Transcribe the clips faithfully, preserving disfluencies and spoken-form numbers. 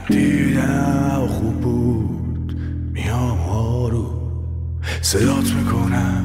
دیدم خوب بود میام آرو صدات میکنم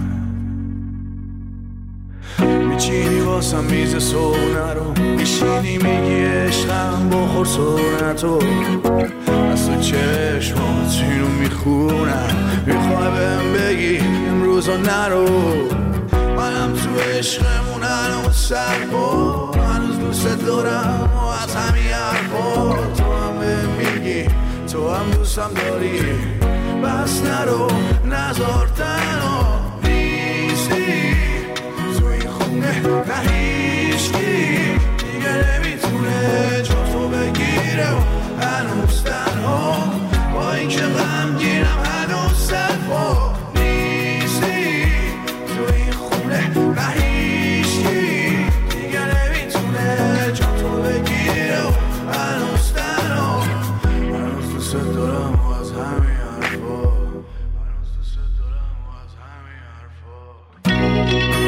میچینی واسم میز صبحونه رو میشینی میگی عشقم بخور سرنتو از تو چشمات اینو میخونم میخوای بهم بگی امروزا نرو منم تو عشقمون هنوز سرپا هنوز دوست دارم و از همین حرفا تو هم بهم میگی تو هم دوستم داری بس نرو نزار تنها نیستی تو این خونه نه هیچکی دیگه نمیتونه جا تو بگیره و هنوز تنها با این که غمگینم هنوز سرپا نیستی تو این خونه نه هیچکی دیگه نمیتونه جا تو بگیره و هنوز تنها هنوز دوست دارم و از همین حرفا هنوز دوست دارم و از همین حرفا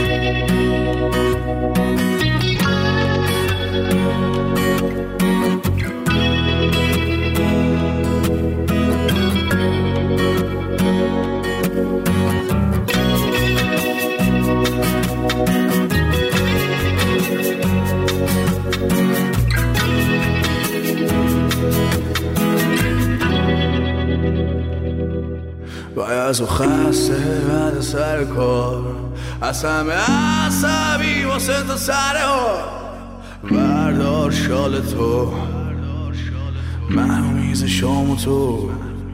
باید و خسته بعد سر کار از همه عصبی واسه تا سر ها بردار شال تو منو میز شام تو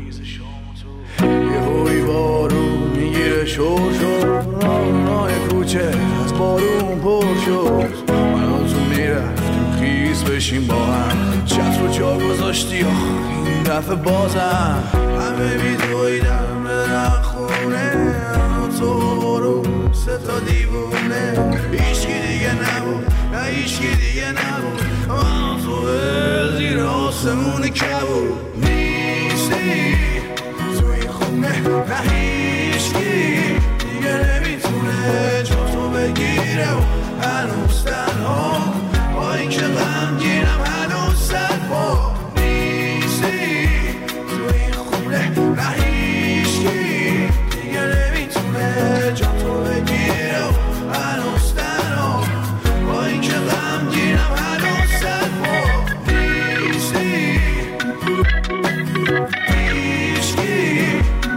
یه هوی بارون میگیره شور شد راه کوچه از بارون پر شد منو تو میرفتیم خیز بشیم با هم چطر و جا گذاشتی این دفعه بازم همه بیدویدم برم خونه تو برو سه تا دیوونه هیچکی دیگه نبود نه هیچکی دیگه نبود من تو زیر آسمون کبود نیستی تو این خونه نه هیچکی دیگه نمیتونه جا تو بگیره و هنوز تنها با این که غمگینم هنوز سرپا نیستی تو این خونه نه هیچکی دیگه نمیتونه جا تو بگیره و هنوز تنها با این که غمگینم هنوز سرپا نیستی هیچکی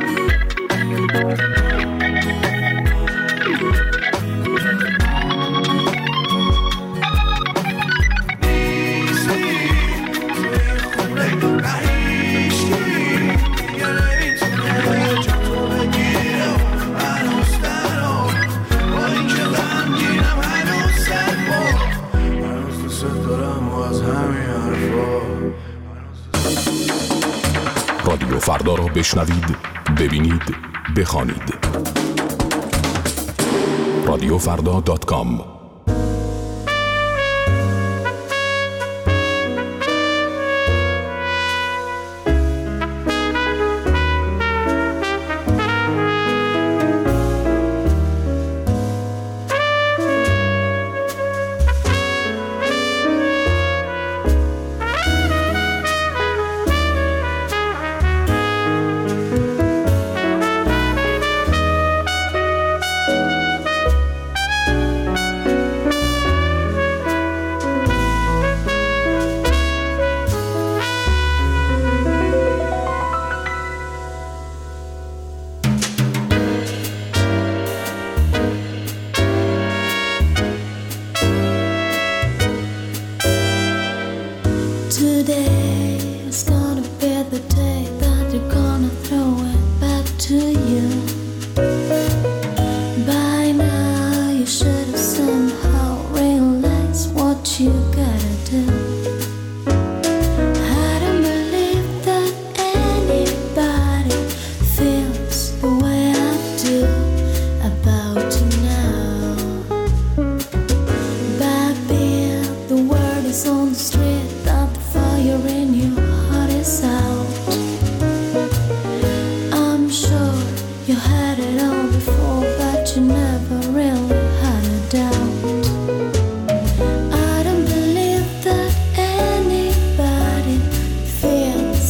رادیو فردا را بشنوید، ببینید، بخوانید. رادیو فردا دات کام I don't believe that anybody feels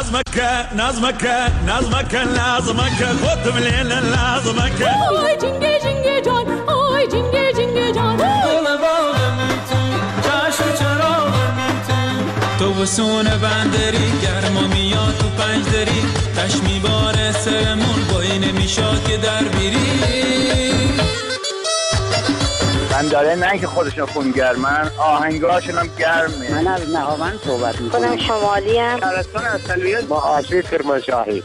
نظمك نظمك نظمك لازمك خد الليل لازمك آی جنگه جنگه جان آی جنگه جنگه جان گل باغم تو چشم چراغم تو تو وسون بندری گرما میاد تو پنج دری تش میباره سرمون بایی نمیشاد که در بیری من داره نه که خودشون خونگرمن آهنگاشون هم گرمه. من از نهاوند صحبت میکنم. خودم شمالی ام. شهرستان اصلیت با آسیب کرمانشاهی.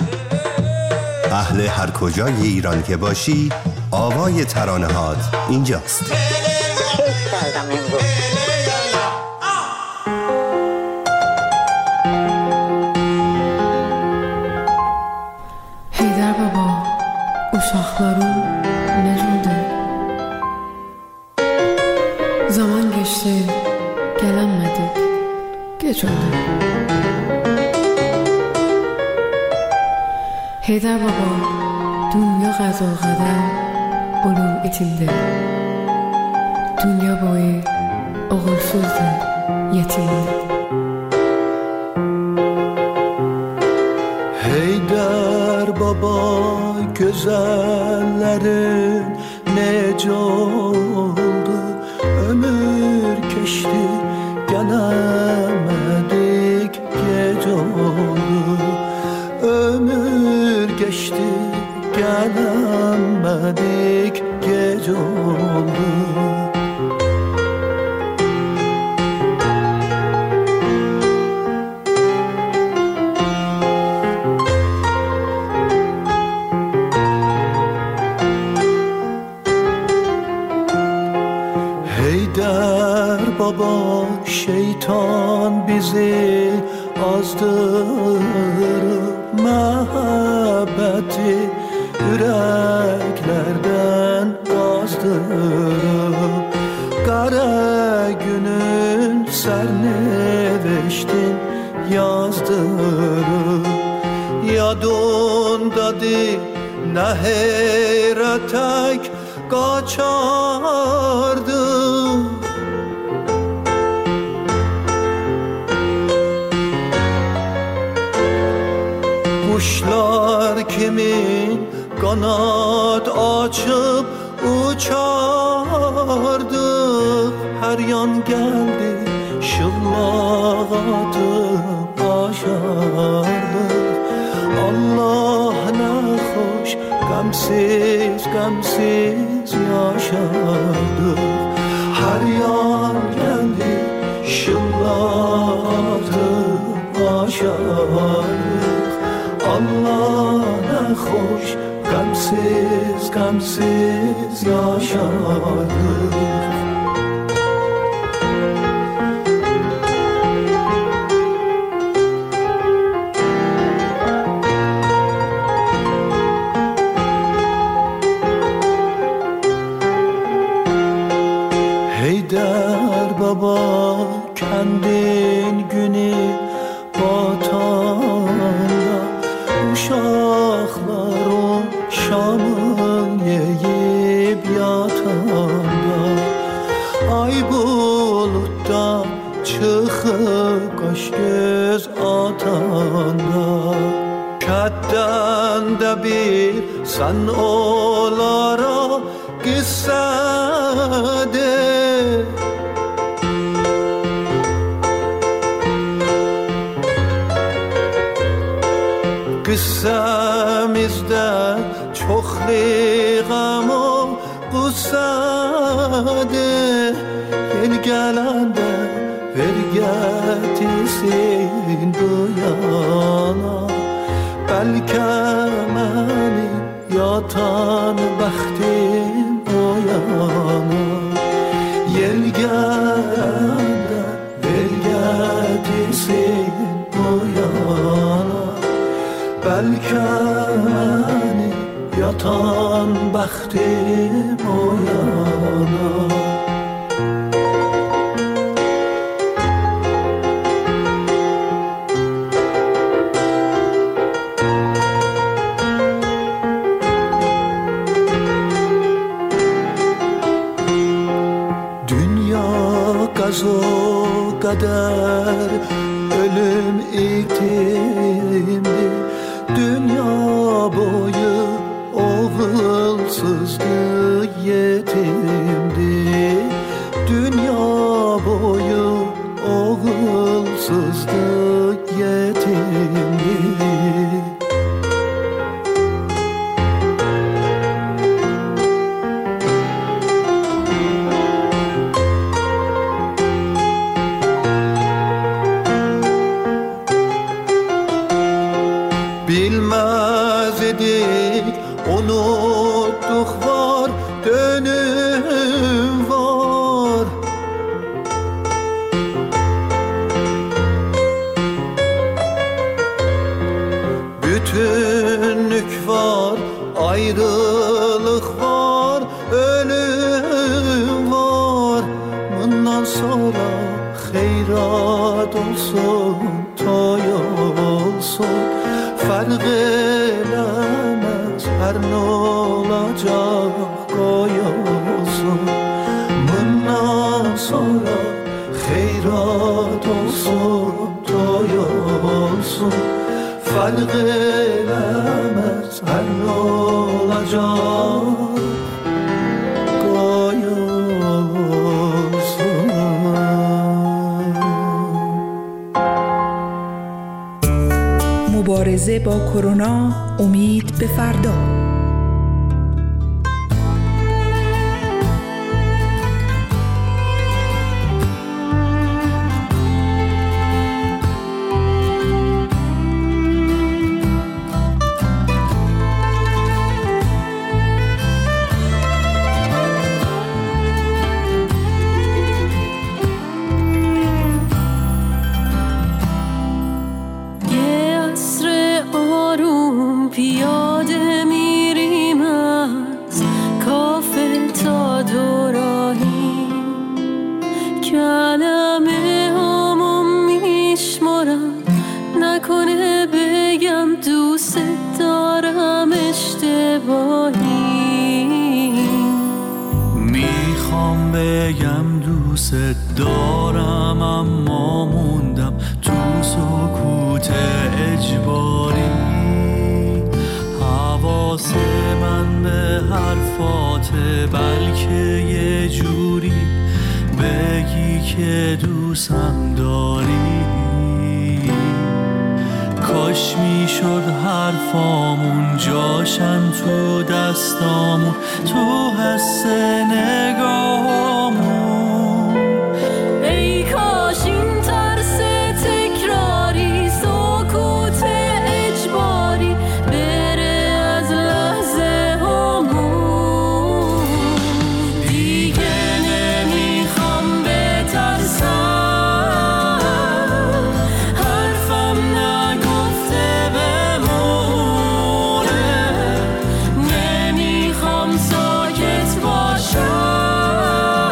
اهل هر کجای ایران که باشی آوای ترانه‌هات اینجاست. کیف کردم امروز. Heydər baba, uşaqlarım necədir? Zaman geçti, gələnmədik, gec oldu. Heydər baba, dünya qəzol qədər bulun itildi. Dünya boyu oğulsuzdu, yetimdi. Heydər baba, güzellerin nece oldu? Ömür geçti, gelemedik, gece oldu. Ömür geçti, gelemedik, gece oldu. Heydər baba, şeytan bizi azdırır, məhəbbəti ürəklərdən azdırır. Qara günün sərneviştin yazdırır. Yadındadır nə heyrətək qaçardı. Kuşlar kimin kanat açıp uçardı. Her yan geldi şıllak atıp aşardı. Allah ne hoş gamsiz gamsiz yaşardı. Her yan geldi şıllak atıp aşardı. Allah ne hoş gamsiz gamsiz yaşardık. Heydər baba, kendin günü batanda uşaqlarım şamın yeyib yatanda. Ay bulutda çıxıb qaş göz atanda. Kəddən də bir sən onlara qissədir. Qıssamizdə çoxlu qəm o qussadır. Yel gələndə ver gətirsin bu yana. Bəlkə mənim yatan bəxtim o yana. Yel gələndə ver gətirsin bu yana. Belki beni yatan bəxtim o yana. Dünya qazo qədər ölüm itir. sızdı yetimlik. Bilmez idik, unuttuk var, dönüm var. Bütünlük var, ayrılık var, ölüm var. Bundan sonra hayrat olsun, toy olsun. Fark eləməz hər nə olacaq qoy olsun. Bundan sonra xeyrat olsun, toy olsun. Fark eləməz hər nə olacaq qoy olsun. مبارزه با کرونا، امید به فردا. پیاده میریم از کافه تا دوراهی، کلمه هامو میشمارم نکنه بگم دوست دارم اشتباهی. میخوام بگم دوست دارم اما موندم تو سکوت اجباری. حواس من به حرفاته، بلکه یه جوری بگی که دوستم داری. کاش میشد حرفامون جاشن تو دستامون، تو حس نگاهامون. ای کاش این ترس تکراری، سکوت اجباری بره از لحظه هامون. دیگه نمیخوام بترسم، حرفم نگفته بمونه. نمیخوام ساکت باشم،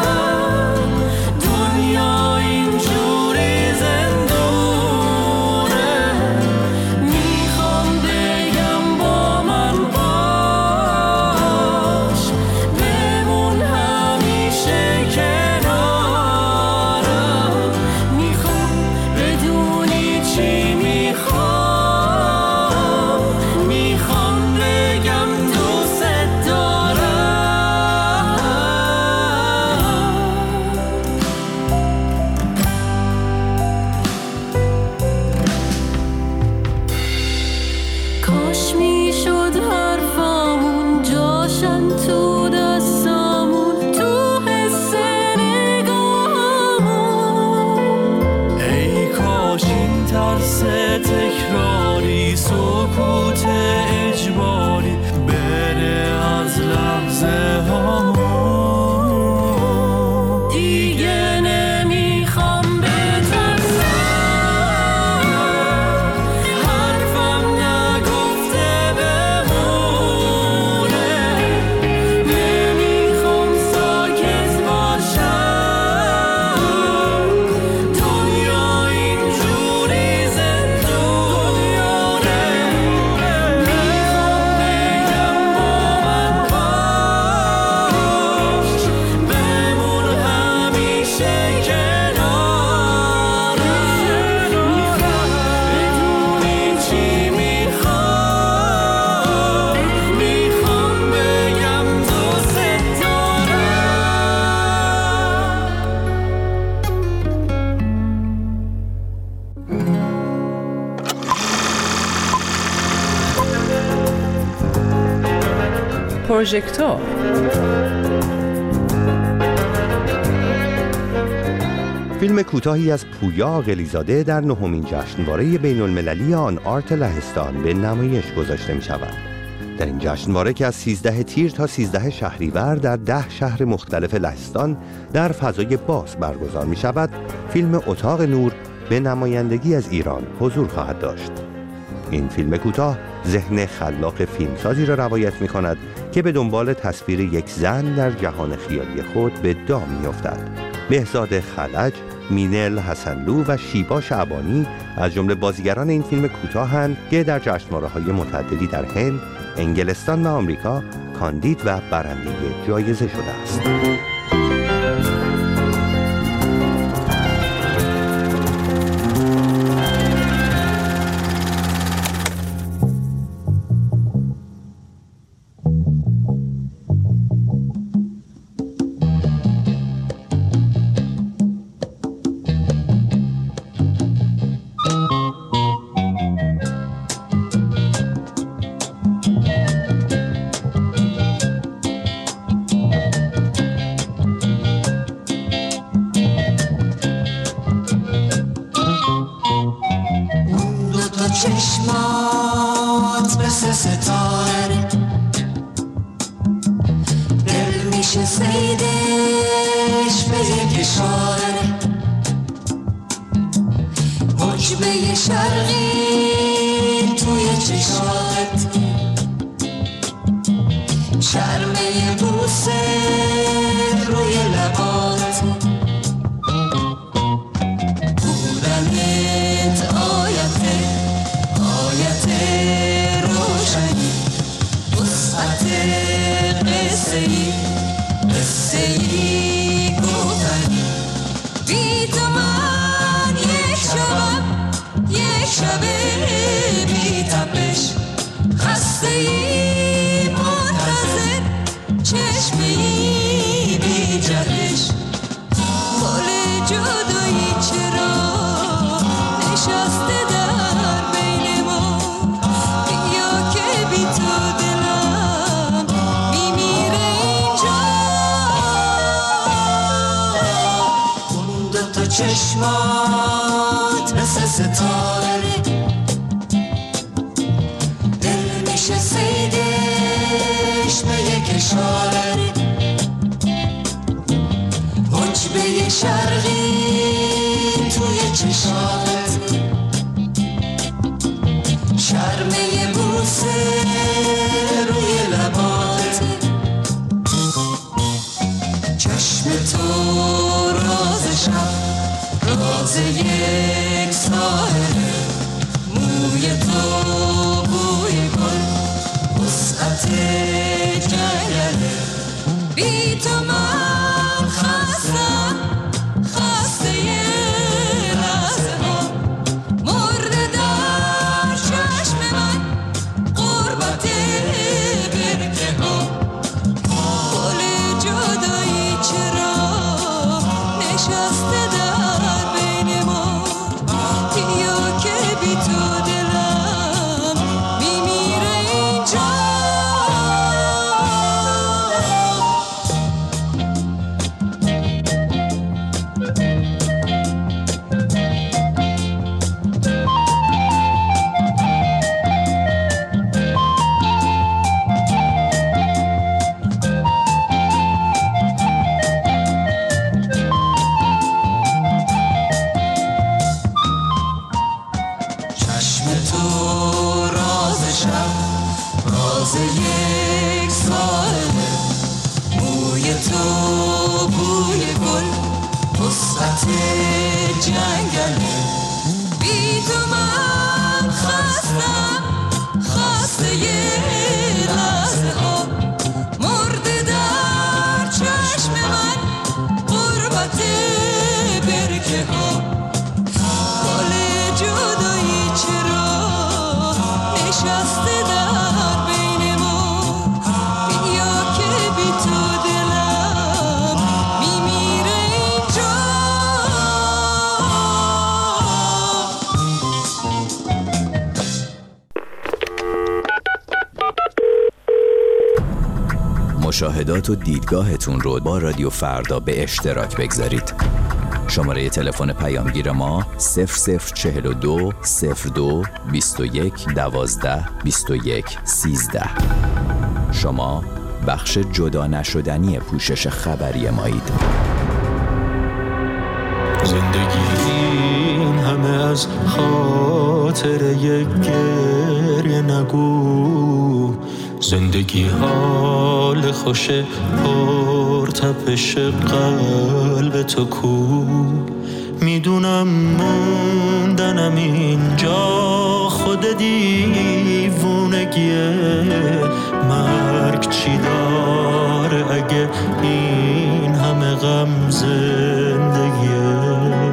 پروژکتور. فیلم کوتاهی از پویا عاقلی‌زاده در نهمین جشنواره بین‌المللی آن آرت لهستان به نمایش گذاشته می شود. در این جشنواره که از سیزده تیر تا سیزده شهریور در ده شهر مختلف لهستان در فضای باز برگزار می شود، فیلم اتاق نور به نمایندگی از ایران حضور خواهد داشت. این فیلم کوتاه ذهن خلاق فیلمسازی را روایت می کند که به دنبال تصویر یک زن در جهان خیالی خود به دام می افتد. بهزاد خلج، مینل حسنلو و شیبا شعبانی از جمله بازیگران این فیلم کوتاه‌اند که در جشنواره‌های متعددی در هند، انگلستان و آمریکا کاندید و برنده جایزه شده است. چشمات مثل ستاره دل میشه سیدش به یک اشاره حجبه شرقی توی چشات شرمه بوسه روی لبات بودنت آیته آیت روشنی وسعت قصه ای قصه ای گفتنی بی تو من یک شبم یک شب بی تپش خسته ای منتظر چشمه ای بی جهش گل جدایی چرا نشسته در بین ما بیا که بی تو دلم میمیره اینجا اون دوتا چشمات مثل ستاره دل میشه سیدش به یک اشاره حجبه شرقی توی چشات شرمه بوسه روی لبات چشم تو راز شب راز یک ساحله موی تو بوی گل وسعت جنگله بی تو من خستم خسته لحظه ها مرده در چشم من قربت برکه ها گل جدایی چرا نشسته در بین ما بیا که بی تو دلم میمیره اینجا چشم تو راز شب راز یک ساله موی تو بوی گل وسعت جنگله بی تو من خستم خسته لحظه ها مرده در چشم من قربت برکه ها گل جدایی چرا نشسته در بین ما مشاهدات و دیدگاهتون رو با رادیو فردا به اشتراک بگذارید. شماره تلفن پیامگیر ما صفر صفر چهل و دو صفر دو بیست و یک دوازده بیست و یک سیزده. شما بخش جدا نشدنی پوشش خبری مایید. زندگی این همه از خاطر یک گریه نگو، زندگی حال خوش پرتپش قلب تو کو. میدونم موندنم اینجا خود دیوونگیه، مرگ چی داره اگه این همه غم زندگیه.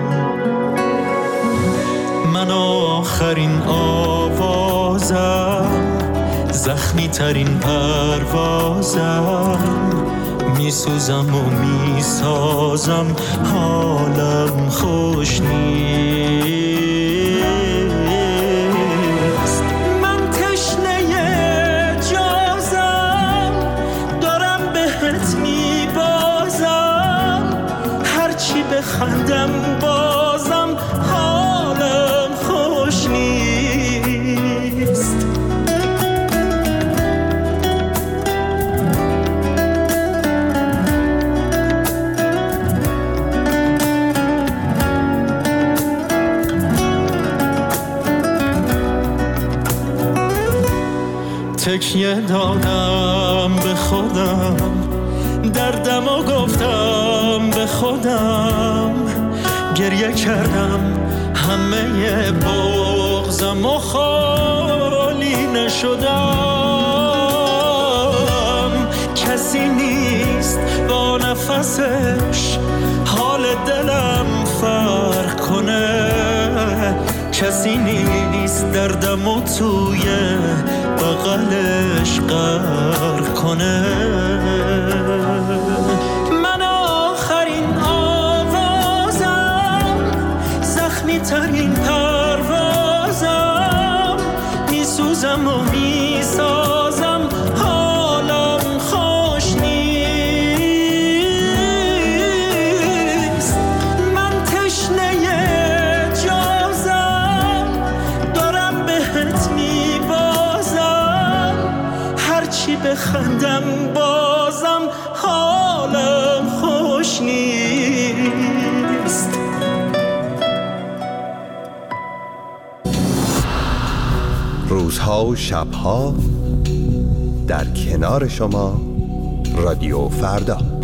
من آخرین آوازم، زخمی ترین پروازم، میسوزم و میسازم، حالم خوش نیست. من تشنه جازم، دارم بهت میبازم، هرچی بخندم بازم حالم خوش نیست. تکیه دادم به خودم، دردم و گفتم به خودم، گریه کردم همه بغضم و خالی نشدم. کسی نیست با نفسش حال دلم فرق کنه، کسی نیست دردم و توی بغلش غرق کنه. من آخرین آوازم، زخمی ترین پروازم، میسوزم و میسازم، حالم خوش نیست. من تشنه جازم، دارم بهت میبازم، هرچی بخندم بازم حالم خوش نیست. روزها و شبها در کنار شما رادیو فردا.